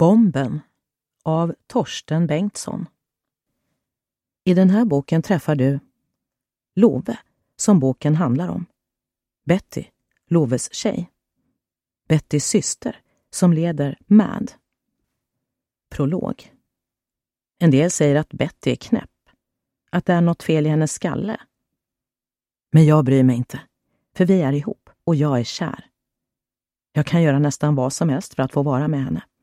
Bomben av Torsten Bengtsson. I den här boken träffar du Love, som boken handlar om. Betty, Loves tjej. Bettys syster, som leder MAD. Prolog. En del säger att Betty är knäpp. Att det är något fel i hennes skalle. Men jag bryr mig inte, för vi är ihop och jag är kär. Jag kan göra nästan vad som helst för att få vara med henne.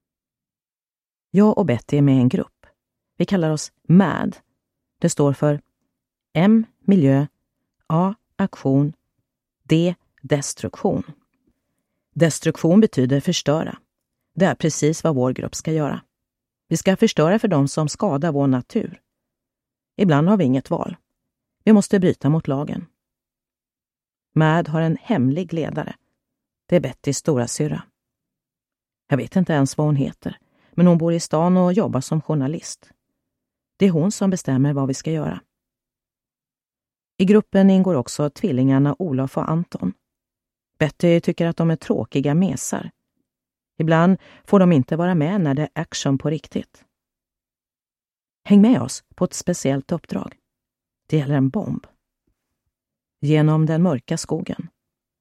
Jag och Betty är med i en grupp. Vi kallar oss MAD. Det står för M, miljö, A, aktion, D, destruktion. Destruktion betyder förstöra. Det är precis vad vår grupp ska göra. Vi ska förstöra för dem som skadar vår natur. Ibland har vi inget val. Vi måste bryta mot lagen. MAD har en hemlig ledare. Det är Bettys stora syrra. Jag vet inte ens vad hon heter, men hon bor i stan och jobbar som journalist. Det är hon som bestämmer vad vi ska göra. I gruppen ingår också tvillingarna Olof och Anton. Betty tycker att de är tråkiga mesar. Ibland får de inte vara med när det är action på riktigt. Häng med oss på ett speciellt uppdrag. Det gäller en bomb. Genom den mörka skogen.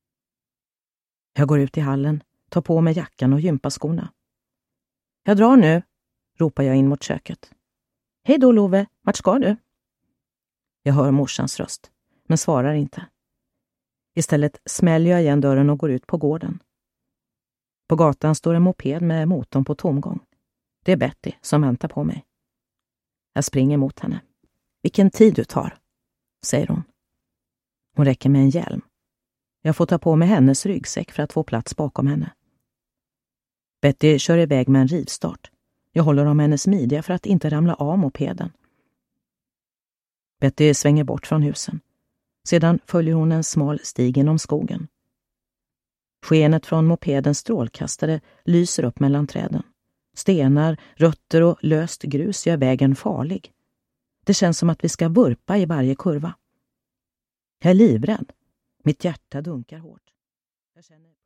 Jag går ut i hallen, tar på mig jackan och gympaskorna. Jag drar nu, ropar jag in mot köket. Hej då Love, vart ska du? Jag hör morsans röst, men svarar inte. Istället smäller jag igen dörren och går ut på gården. På gatan står en moped med motorn på tomgång. Det är Betty som väntar på mig. Jag springer mot henne. Vilken tid du tar, säger hon. Hon räcker mig en hjälm. Jag får ta på mig hennes ryggsäck för att få plats bakom henne. Betty kör iväg med en rivstart. Jag håller om hennes midja för att inte ramla av mopeden. Betty svänger bort från husen. Sedan följer hon en smal stig genom skogen. Skenet från mopedens strålkastare lyser upp mellan träden. Stenar, rötter och löst grus gör vägen farlig. Det känns som att vi ska vurpa i varje kurva. Jag är livrädd. Mitt hjärta dunkar hårt. Jag känner